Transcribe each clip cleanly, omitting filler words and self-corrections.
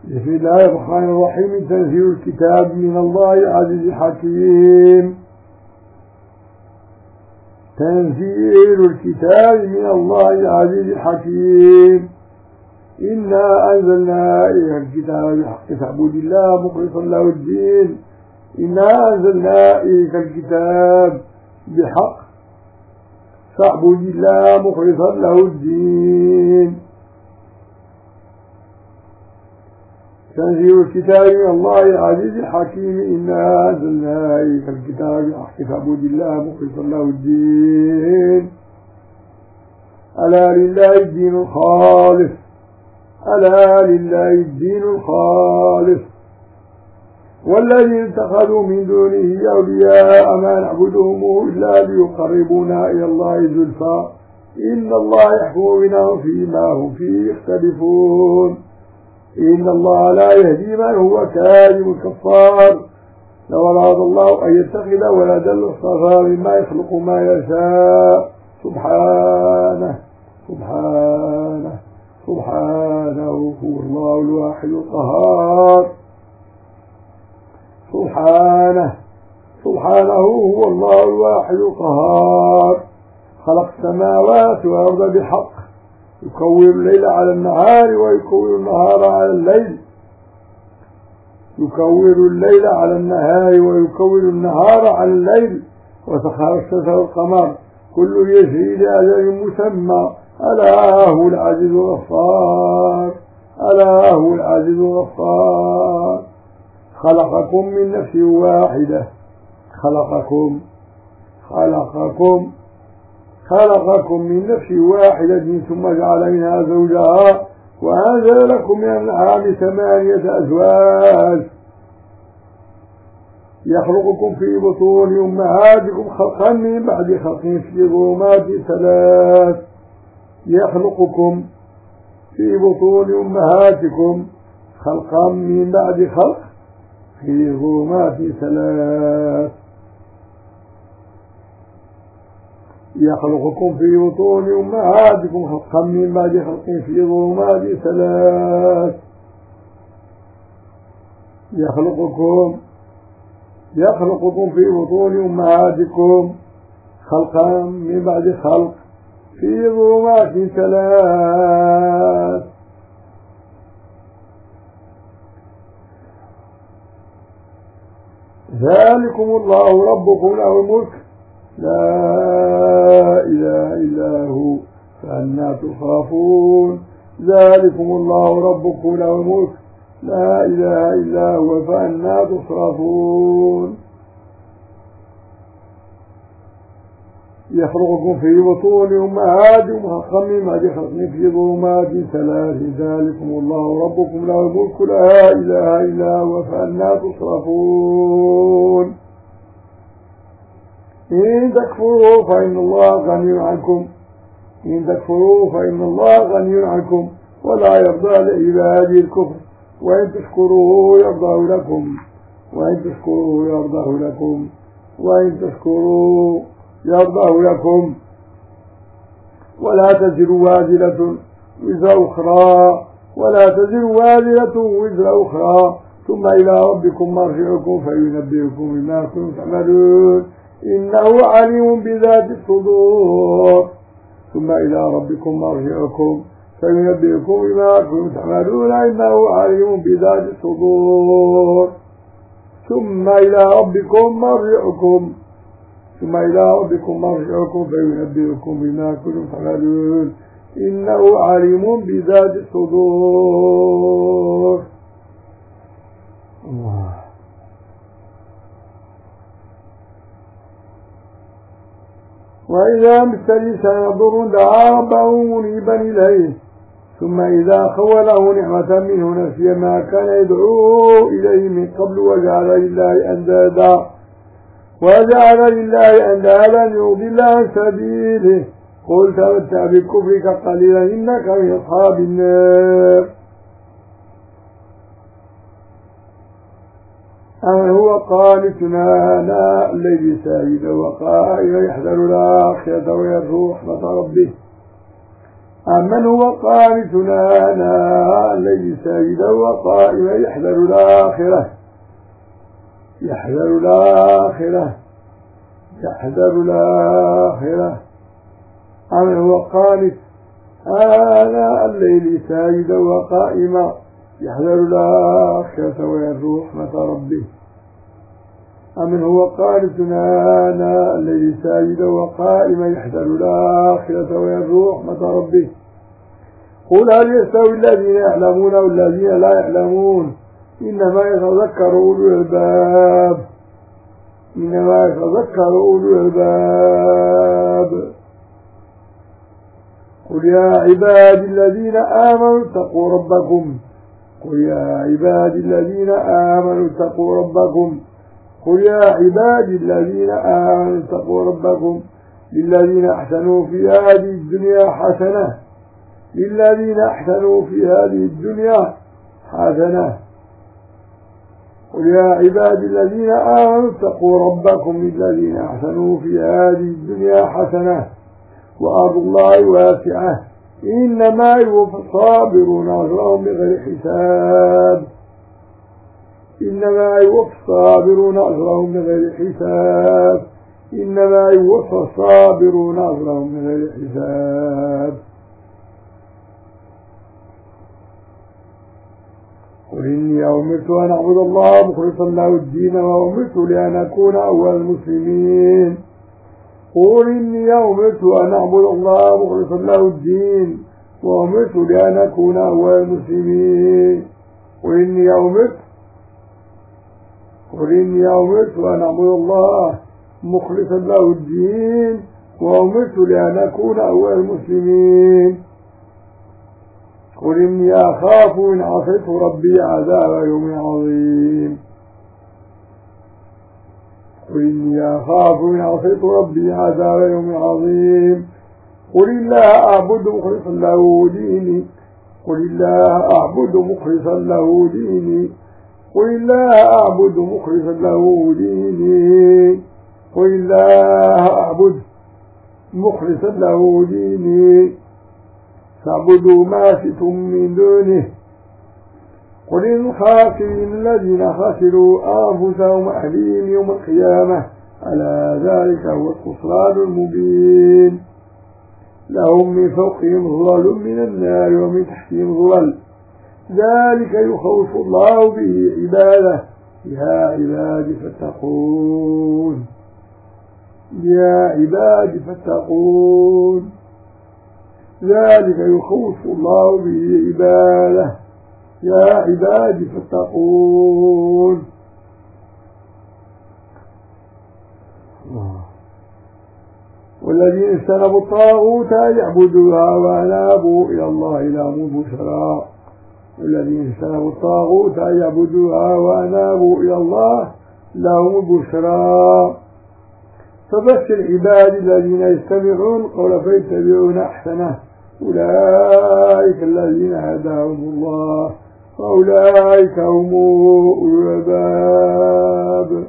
بسم الله الرحمن الرحيم. تنزيل الكتاب من الله العزيز الحكيم. تنزيل الكتاب من الله العزيز الحكيم. إنا أنزلنا إليك الكتاب بحق فاعبد الله مخلصا له الدين. إنا أنزلنا إليك الكتاب بحق فاعبد الله مخلصا له الدين. تنزيل الكتاب من الله العزيز الحكيم. إنا أنزلنا إليك الكتاب بحق فاعبد الله مخلصا له الدين. ألا لله الدين الخالص. ألا لله الدين الخالص. والذين اتخذوا من دونه أولياء ما نعبدهم إلا ليقربونا إلى الله زلفى إن الله يحكم بينهم فيما هم فيه يختلفون. إن الله لا يهدي من هو كاذب كفار. لو أراد الله أن يتخذ ولدا لاصطفى مما يخلق ما يشاء. سبحانه سبحانه سبحانه هو الله الواحد القهار. سبحانه سبحانه هو الله الواحد القهار. خلق السماوات والأرض بحق يكور الليل على النهار ويكور النهار على الليل. يكور الليل على النهار ويكور النهار على الليل. وسخر الشمس والقمر كل يجري لأجل مسمى. ألا هو العزيز الغفار. ألا هو العزيز الغفار. خلقكم من نفس واحدة. خلقكم من نفس واحدة ثم جعل منها زوجها وأنزل لكم من الأنعام 8 أزواج. يخلقكم في بطون أمهاتكم خلقا من بعد خلق في ظلمات 3. يخلقكم في بطون أمهاتكم خلقا من بعد خلق في ظلمات 3. يخلقكم في بطون أمهاتكم خلقا من بعد خلق في ظلمات 3. يخلقكم في بطون أمهاتكم خلقا من بعد خلق في ظلمات 3. ذلكم الله ربكم له الملك لا إله إلا هو فأنى تصرفون. ذلكم الله ربكم له الملك لا إله إلا هو فأنى تصرفون. يخلقكم في بطون أمهاتكم خلقا من بعد خلق في ظلمات 3. ذلكم الله ربكم له الملك لا إله إلا هو فأنى تصرفون. إن تكفروا فإن الله غني عنكم ولا يرضى لعباده الكفر. وإن تشكروا يرضاه لكم. ولا تزر وازرة وزر أخرى ثم إلى ربكم مرجعكم فينبئكم بما كنتم تعملون إنه عليم بذات الصدور. ثم إلى ربكم مرجعكم فينبئكم بما كنتم تعملون إنه عليم بذات الصدور. ثم إلى ربكم مرجعكم فينبئكم بما كنتم تعملون إنه عليم بذات الصدور. الله. وإذا مس الإنسان ضر دعا ربه منيبا إليه ثم إذا خوله نعمة منه نسي ما كان يدعو إليه من قبل وجعل لله أندادا يضل عن سبيله. قل تمتع بكفرك قليلا إنك من أصحاب النار. أمن هو قانتنا آناء الليل ساجدا وقائما يحذر الآخرة ويرجو رحمة ربه أمن هو قانتنا آناء الليل ساجدا وقائما يحذر الآخرة أمن هو قانت آناء الليل ساجدا وقائما يحذر الآخرة ويرجو رحمة ربه. أمن هو قانتنا آناء الليل ساجدا وقائما يحذر الآخرة ويرجو رحمة ربه. قل هل يستوي الذين يعلمون والذين لا يعلمون إنما يتذكر أولو الألباب. قل يا عبادي الذين آمنوا اتقوا ربكم قل يا عبادي الذين آمنوا اتقوا ربكم للذين أحسنوا في هذه الدنيا حسنة قل يا عبادي الذين آمنوا اتقوا ربكم للذين أحسنوا في هذه الدنيا حسنة وأرض الله واسعة إنما يوفى الصابرون أجرهم بغير حساب. إنما يوفى الصابرون أجرهم بغير حساب. قل إني أمرت أن أعبد الله مخلصا له الدين وأمرت لأن أكون أول المسلمين. قل إني أمرت أن أعبد الله مخلصا له الدين وأمرت لأن أكون أول المسلمين. قل إني أمرت أن أعبد الله مخلصا له الدين وأمرت لأن أكون أول المسلمين. قل إني أخاف إن عصيت ربي عذاب يوم عظيم. قل الله أعبد مخلصا له ديني. قل الله أعبد مخلصا له ديني. قل الله أعبد مخلصا له ديني. قل الله أعبد مخلصا له ديني. فاعبدوا ما شئتم من دونه. قل الخاسرين الذين خسروا أنفسهم وأهليهم يوم القيامة ألا ذلك هو الخسران المبين. لهم من فوقهم ظلل من النار ومن تحتهم ظلل ذلك يخوف الله به عباده يا عباد فاتقون. ذلك يخوف الله به عباده يا عباد فاتقون. والذين اجتنبوا الطاغوت أن يعبدوها وأنابوا إلى الله لهم البشرى. فبشر عبادي الذين يستمعون القول فيتبعون أحسنه أولئك الذين هداهم الله وأولئك هم أولو الألباب.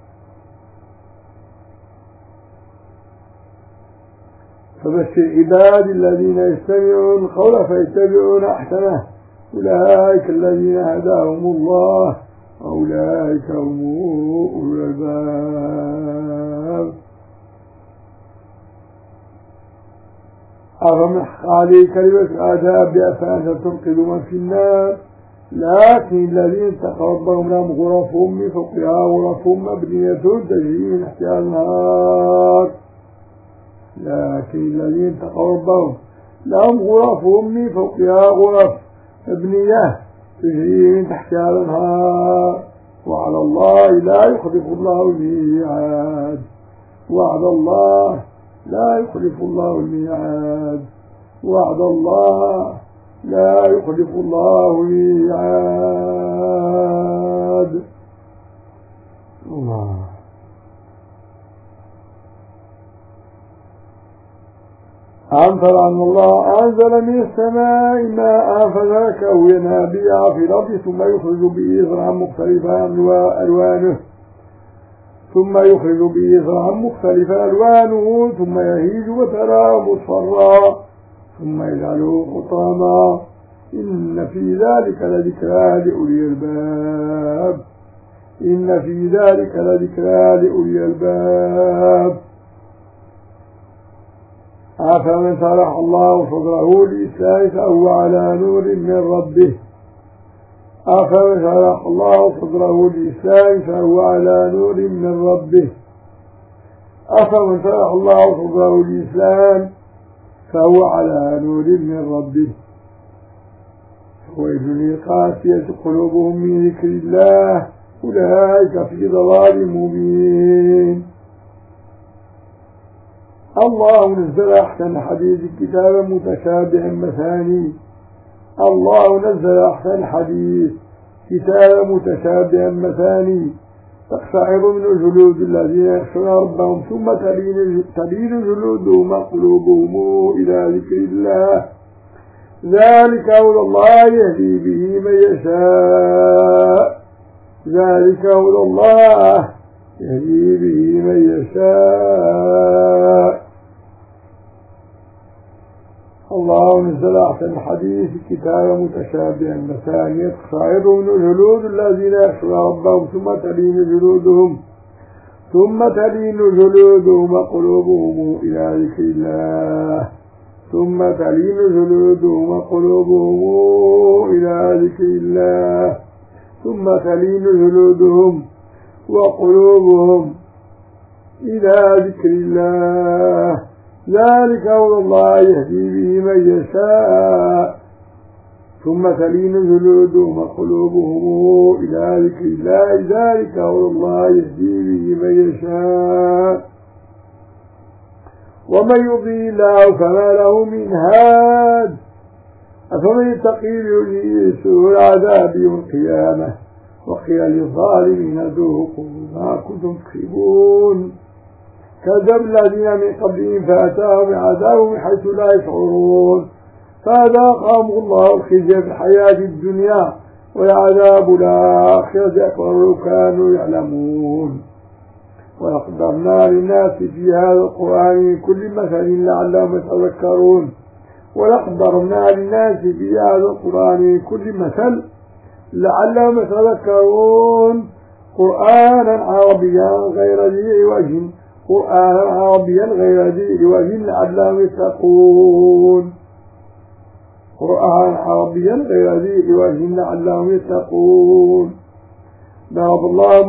فبشر عبادي الذين يستمعون القول فيتبعون أحسنه أولئك الذين هداهم الله وأولئك هم أولو الألباب. أفمن حق عليه كلمة العذاب أفأنت تنقذ من في النار. لكن الذين اتقوا ربهم لهم غرفهم من فوقها غرف مبنية تجري من تحتها الأنهار. لهم غرفهم من فوقها غرف مبنية تجري من تحتها الأنهار وعلى الله لا يخلف الله الميعاد. وعد الله لا يخلف الله الميعاد. الله. ألم تر أن الله أنزل من السماء ماء فسلكه ينابيع في الأرض ثم يخرج به زرعا مختلفا ألوانه ثم يهيج وتراه مصفرا ثم يجعله حطاما إن في ذلك لذكرى لأولي الباب إن في ذلك لذكرى لأولي الباب أفمن شرح الله صدره للإسلام فهو على نور من ربه أفمن شرح الله صدره للإسلام فهو على نور من ربه أفمن شرح الله صدره للإسلام فهو على نور من ربه ويل للقاسية قلوبهم من ذكر الله أولئك في ضلال مبين الله نزل أحسن حديث كتابا متشابها مثاني الله نزل أحسن حديث كتابا متشابها مثاني تقشعر من جلود الذين يخشون ربهم ثم تلين جلودهم وقلوبهم إلى ذكر الله ذلك هدى الله يهدي به من يشاء ذلك هدى الله يهدي به من يشاء الله نزل أحسن الحديث كتابا متشابها مثاني تقشعر من جلود الذين يخشون ربهم ثم تلين جلودهم وقلوبهم إلى ذكر الله ثم تلين جلودهم وقلوبهم إلى ذكر الله ثم تلين جلودهم وقلوبهم إلى ذكر الله ذلك هو الله يهدي به من يشاء ثم تلين جلودهم وقلوبهم إلى ذكر الله ذلك هو الله يهدي به من يشاء ومن يضلل الله فما له من هاد أفمن يتقي بوجهه سوء العذاب يوم القيامة وقيل للظالمين ذوقوا ما كنتم تكسبون كذب الذين من قبلهم فأتاهم عذاب من حيث لا يشعرون فأذاقهم الله الخزي في الحياة الدنيا والعذاب الآخرة أكبر لو كانوا يعلمون ولقد ضربنا للناس في هذا القرآن من كل مثل لعلهم يتذكرون ولقد ضربنا للناس في هذا القرآن من كل مثل لعلهم يتذكرون قرآنا عربيا غير ذي عوج قرآنا عربيا غير ذي عوج لعلهم يتقون قرآنا عربيا غير ذي عوج لعلهم يتقون ضرب الله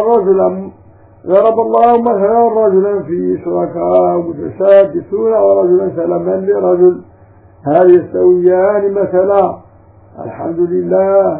مثلا رجلا في شركاء متشاكسون ورجلا سلما لرجل هل يستويان مثلا الحمد لله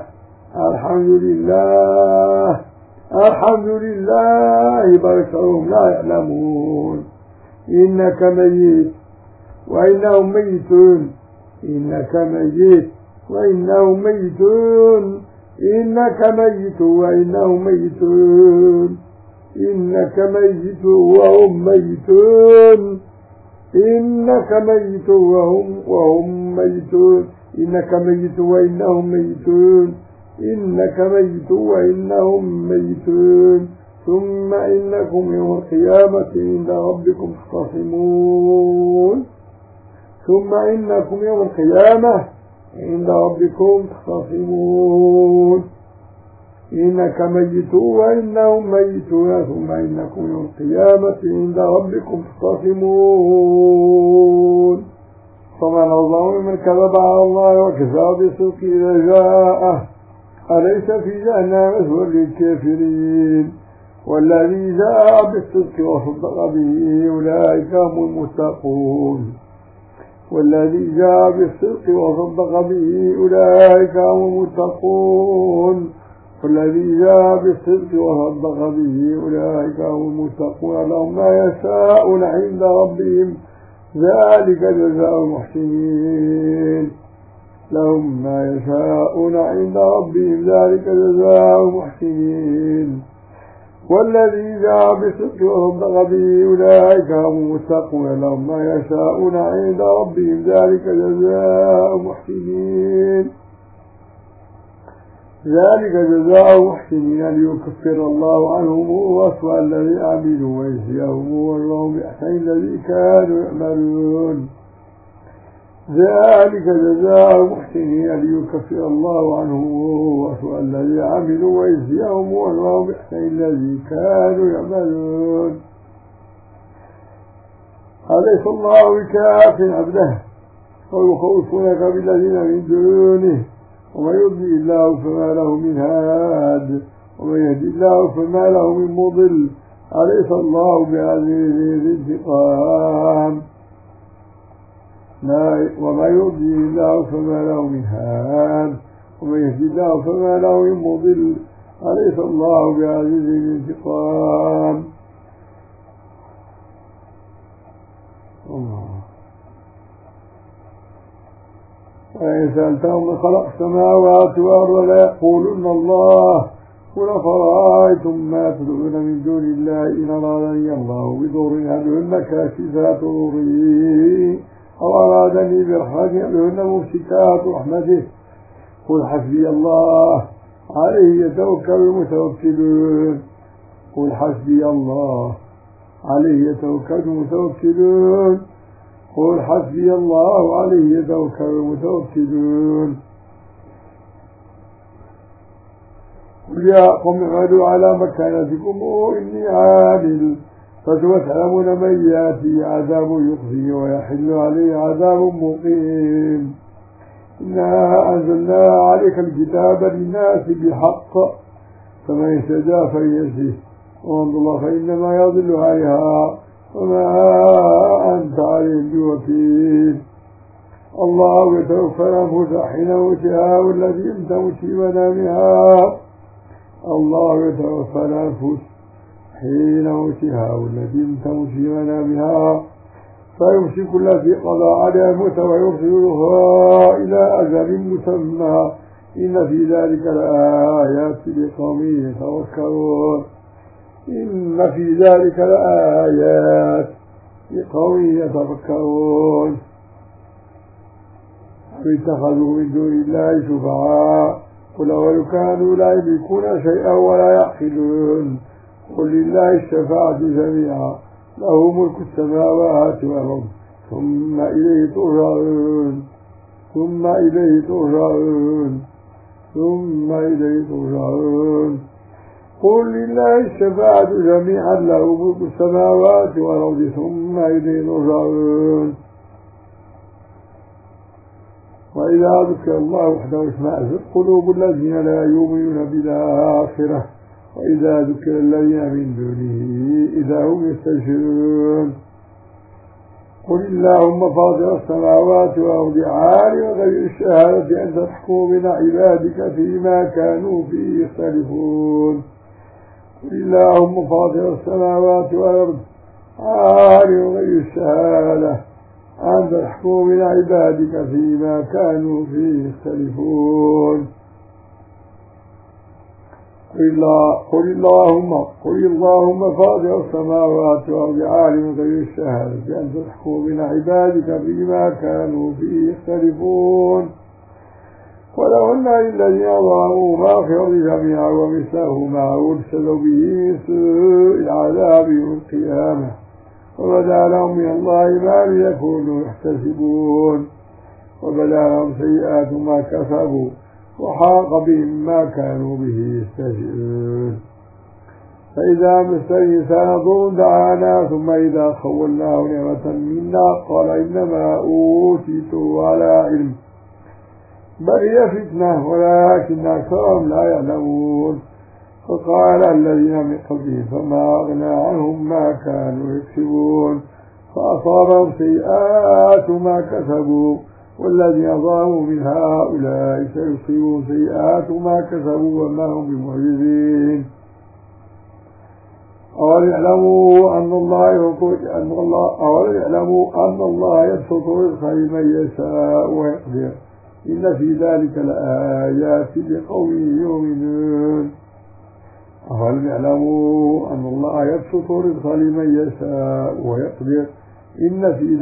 بل أكثرهم لا يعلمون إنك ميت وإنهم ميتون إنك ميت وإنهم ميتون إنك ميت وإنهم ميتون إنك ميت وهم ميتون إنك ميت وهم ميتون إنك ميت وإنهم ميتون إنك ميت وإنهم ميتون ثم إنكم يوم القيامة عند ربكم تختصمون ثم إنكم يوم القيامة عند ربكم تختصمون إنك ميت وإنهم ميتون ثم إنكم يوم القيامة عند ربكم تختصمون فمن الله من كذب على الله وكفى بالصدق إذا جاءه أليس في جهنم مثوى للكافرين والذي جاء بالصدق وصدق به أولئك هم المتقون والذي جاء بالصدق وصدق به أولئك هم المتقون والذي جاء بالصدق وصدق به أولئك هم المتقون لهم ما يشاءون عند ربهم ذلك جزاء المحسنين لهم ما يشاءون عند ربهم ذلك جزاء المحسنين والذي جاء بالصدق وصدق به أولئك هم المتقون لهم ما يشاءون عند ربهم ذلك جزاء المحسنين ذلك جزاء المحسنين ليكفر الله عنهم أسوأ الذي عملوا ويجزيهم والله بأحسن الذي كانوا يعملون ذلك جزاء المحسنين ليكفر الله عنهم وسوء الذي عملوا ويجزيهم وأنواع بإحسان الذي كانوا يعملون. أليس الله بكاف عبده ويخوفونك بالذين من دونه ومن يضلل الله فما له من هاد ومن يهدي الله فما له من مضل. أليس الله بعزيز ذي انتقام ومن يضلل الله فما له من هاد ومن يهدي الله فما له من مضل. أليس الله بعزيز ذي انتقام. وإن سألتهم من خلق السماوات والأرض ليقولن الله قل أفرأيتم ما تدعون من دون الله إن أرادني الله بضر هل هن كاشفات ضره أو أرادني برحمة هل هن ممسكات رحمته قل حسبي الله عليه يتوكل المتوكلون. قل حسبي الله عليه يتوكل المتوكلون. قل حسبي الله عليه يتوكل المتوكلون. قل يا قوم اعملوا على مكانتكم إني عامل فسوف تعلمون من يأتي عذاب يخزي ويحل عليه عذاب مقيم. إنا أنزلنا عليك الكتاب للناس بالحق فمن اهتدى فلنفسه ومن ضل فإنما يضل عليها وما أنت عليهم بوكيل. الله يتوفى الأنفس حين موتها والتي لم تمت في منامها. الله يتوفى الأنفس حين موتها والتي لم تمت في منامها فيمسك التي قضى عليها الموت ويرسلها إلى أجل مسمى. إن في ذلك لآيات لقوم يتفكرون. إن في ذلك لآيات لقوم يتفكرون. اتخذوا من دون الله شفعاء قل ولو كانوا لا يملكون شيئا ولا يعقلون. قل لله الشفاعة جميعا له ملك السماوات والأرض ثم إليه ترجعون. ثم إليه ترجعون. ثم إليه ترجعون. قل لله الشفاعة جميعا له ملك السماوات والأرض ثم إليه ترجعون. وإذا ذكر الله وحده اشمأزت قلوب الذين لا يؤمنون بالآخرة وإذا ذكر الذين من دونه إذا هم يستبشرون. قل اللهم فاطر السماوات والأرض عالم الغيب الشهادة أنت تحكم بين عبادك فيما كانوا فيه يختلفون. قل اللهم فاطر السماوات والأرض عالم الغيب الشهادة أنت تحكم بين عبادك فيما كانوا فيه يختلفون. قل اللهم فاطر السماوات والأرض عالم الغيب الشهادة أنت تحكم بين عبادك فيما كانوا فيه يختلفون. ولو أن للذين ظلموا ما في الأرض جميعا ومثله معه ارسلوا به سوء العذاب يوم القيامة وبدا لهم من الله ما لم يكونوا يحتسبون وبدا لهم سيئات ما كسبوا وحاق بهم ما كانوا به يستهزئون. فإذا مس الإنسان ضر دعانا ثم إذا خولناه نعمة منا قال إنما أوتيته على علم بل هي فتنة ولكن أكثرهم لا يعلمون. فقال الذين من قبلهم فما أغنى عنهم ما كانوا يكسبون فأصابهم سيئات ما كسبوا والذين ظلموا من هؤلاء سيصيبهم سيئات ما كسبوا وما هم بمعجزين. أولم يعلموا أن الله يبسط الرزق لمن يشاء ويقدر إن في ذلك لآيات لقوم يؤمنون. أولم يعلموا أن الله يبسط الرزق لمن يشاء ويقدر إن في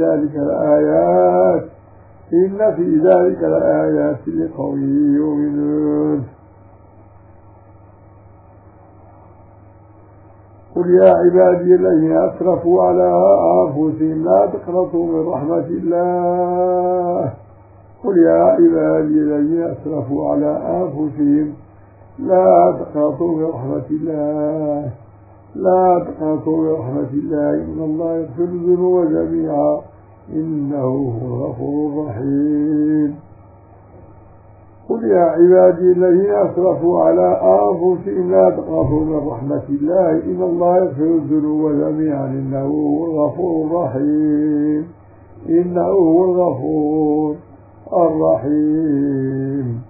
ذلك لآيات لقوم يؤمنون. قل يا عبادي الذين أسرفوا على أنفسهم لا تقنطوا من رحمة الله. قل يا عبادي الذين أسرفوا على أنفسهم لا تقنطوا من رحمة الله، لا تقنطوا من رحمة الله، إن الله يغفر الذنوب جميعا إنه هو الغفور الرحيم. قل يا عبادي الذين أسرفوا على أنفسهم لا تقنطوا من رحمة الله إن الله يغفر الذنوب جميعا إنه هو الغفور الرحيم، إنه هو الغفور الرحيم.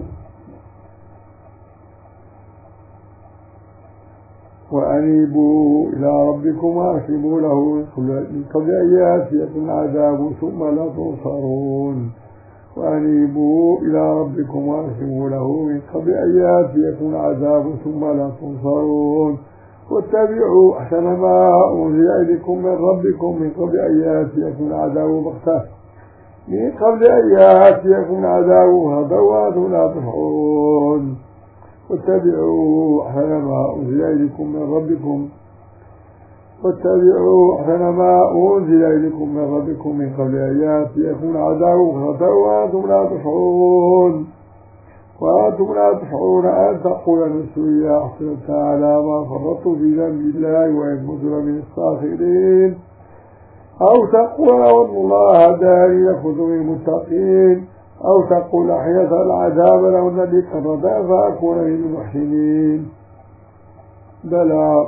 وأنيبوا إلى ربكم وأسلموا له من قبل أن يأتيكم عذاب ثم لا تنصرون. وأنيبوا إلى ربكم وأسلموا له من قبل أن يأتيكم عذاب ثم لا تنصرون. واتبعوا أحسن ما أنزل إليكم من ربكم من قبل أن يأتيكم عذاب بغتة، من قبل أن يأتيكم عذاب غدوة لا تشعرون. واتبعوا أحسن ما أنزل إليكم من ربكم، واتبعوا أحسن ما أنزل إليكم من ربكم من قبل أن يأتيكم عذاب بغتة وأنتم لا تشعرون، وأنتم لا تشعرون أن تقول نفسي يا حسرة على ما فرطت في ذنب الله وإن كنت من الساخرين، أو تقول والله هداني لكنت من المتقين، أو تقول حين العذاب لو الذي كردا فأكون من المحسنين. بلى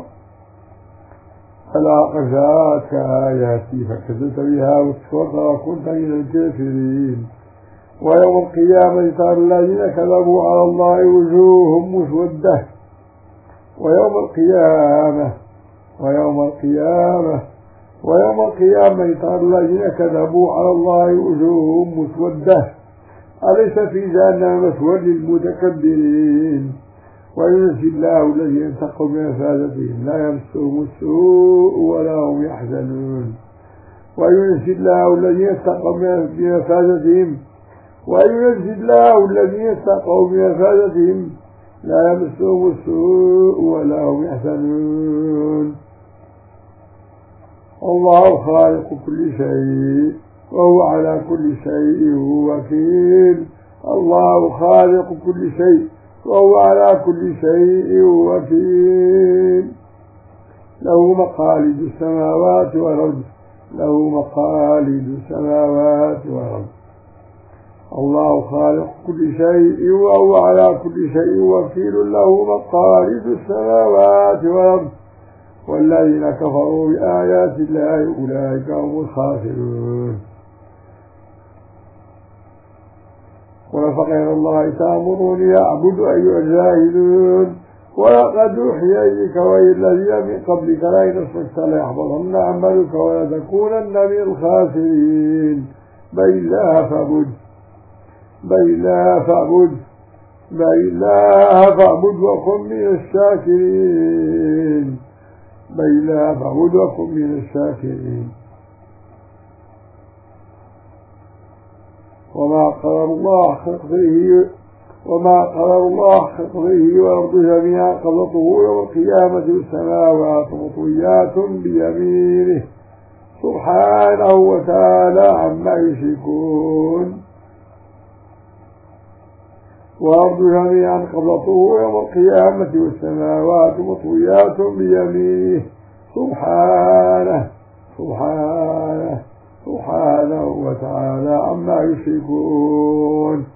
قد جاءتك آياتي فكذبت بها واستكبرت وكنت من الكافرين. ويوم القيامة ترى الذين كذبوا على الله وجوههم مسودة، ويوم القيامة ترى الذين كذبوا على الله وجوههم مسودة، أليس في جهنم مثوى للمتكبرين. وينجي الله الذين اتقوا من مفازتهم لا يمسهم السوء ولا هم يحزنون. وينجي الله الذين اتقوا من مفازتهم لا يمسهم السوء ولا هم يحزنون. الله خالق كل شيء وهو على كل شيء وكيل. الله خالق كل شيء وهو على كل شيء وكيل. له مقاليد السماوات والأرض، الله خالق كل شيء وهو على كل شيء وكيل. له مقاليد السماوات والأرض، والذين كفروا بآيات الله أولئك هم الخاسرون. قل فغير الله تأمروني أعبد أيها الجاهلون. ولقد أوحي إليك وإلى الذين من قبلك لئن أشركت ليحبطن عملك ولتكونن من الخاسرين. بل الله فاعبد وكن من الشاكرين. وما قدر الله حق قدره والأرض جميعا قبضته يوم القيامة والسماوات مطويات بيمينه سبحانه وتعالى عما يشركون. والأرض جميعا قبضته يوم القيامة والسماوات مطويات بيمينه سبحانه وتعالى عما يشركون.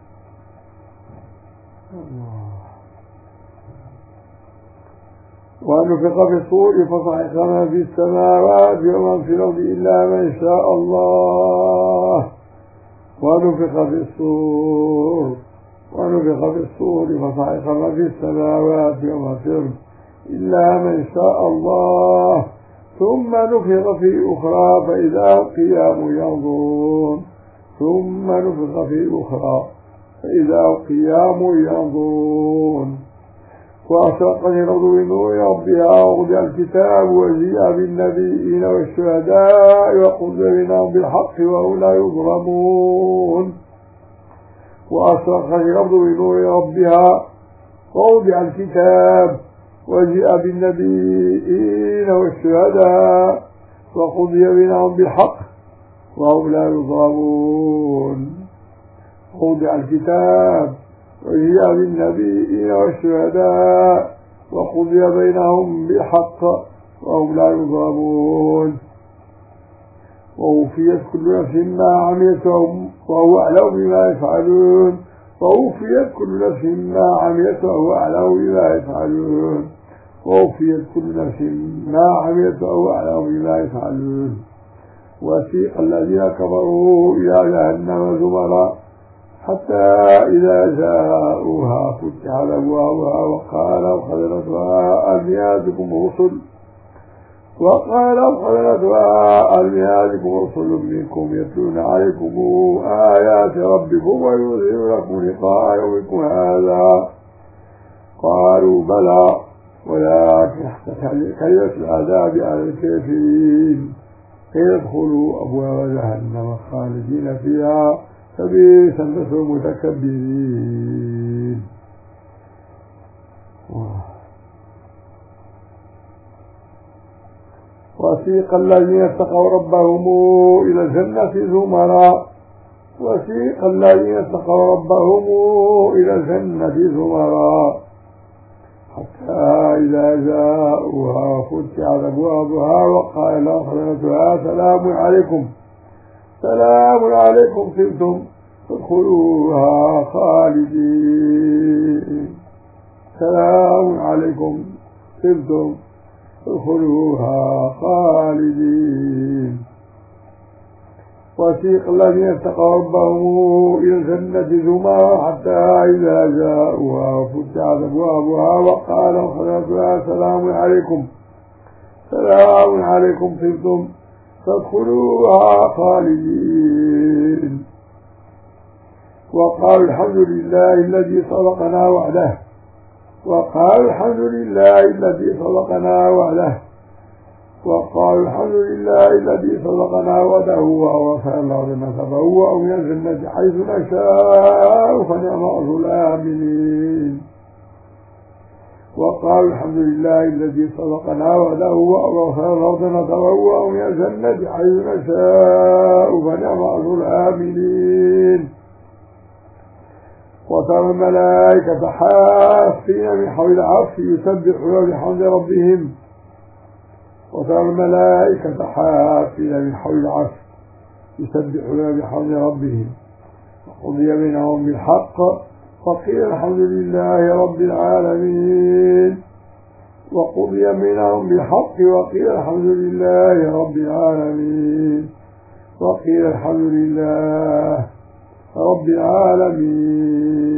ونفخ في الصور فصعق من في السماوات ومن في الأرض إلا من شاء الله. ونفخ في الصور فصعق من في السماوات ومن في الأرض إلا من شاء الله. ثم نفخ في أخرى فإذا هم قيام ينظرون. وأشرقت الأرض بنور ربها ووضع الكتاب وجيء بالنبيين والشهداء وقضي بينهم بالحق وهم لا يظلمون. وأشرقت الأرض بنور ربها ووضع الكتاب وجيء بالنبيين والشهداء وقضي بينهم بالحق وهم لا يظلمون. ووضع الكتاب وجيء بالنبيين والشهداء وقضي بينهم بالحق وهم لا يظلمون. ووفيت كل نفس ما عملت وهو أعلم بما يفعلون. ووفيت كل نفس ما عملت وهو أعلم بما يفعلون. ووفيت كل نفس ما عملت وهو أعلم بما يفعلون. وسيق الذين كفروا إلى جهنم زمرا حتى إذا جاءوها فتحت أبوابها وقال خزنتها ألم يأتكم رسل منكم يتلون عليكم آيات ربكم وينذرون لكم لقاء يومكم هذا. قالوا بلى ولكن حقت كلمة العذاب على الكافرين. قيل ادخلوا أبواب جهنم خالدين فيها فبئس مثوى المتكبرين. وسيق الذين اتقوا ربهم إلى الجنة زمرا. وسيق الذين اتقوا ربهم إلى الجنة زمرا حتى إذا جاءوها فتحت أبوابها وقال لهم خزنتها سلام عليكم طبتم فادخلوها خالدين. سلام عليكم طبتم فادخلوها خالدين. وسيق الذين اتقوا ربهم إلى الجنة زمرا حتى إذا جاءوها فتحت أبوابها وقال لهم خزنتها سلام عليكم طبتم فادخلوها خالدين. وقالوا الحمد لله الذي صدقنا وعده. وقالوا الحمد لله الذي صدقنا وعده. وقالوا الحمد لله الذي صدقنا وعده وأورثنا الأرض نتبوأ من الجنة حيث نشاء فنعم أجر العاملين. وقالوا الحمد لله الذي صدقنا وعده وأورثنا الأرض نتبوأ من الجنة حيث نشاء فنعم أجر العاملين. وترى الملائكة حافين من حول العرش يسبحون بحمد ربهم. وترى الملائكة حافين من حول العرش يسبحون بحمد ربهم. وقضي بينهم بالحق وقيل الحمد لله رب العالمين. وقضي بينهم بالحق وقيل الحمد لله رب العالمين. وقيل الحمد لله رب العالمين.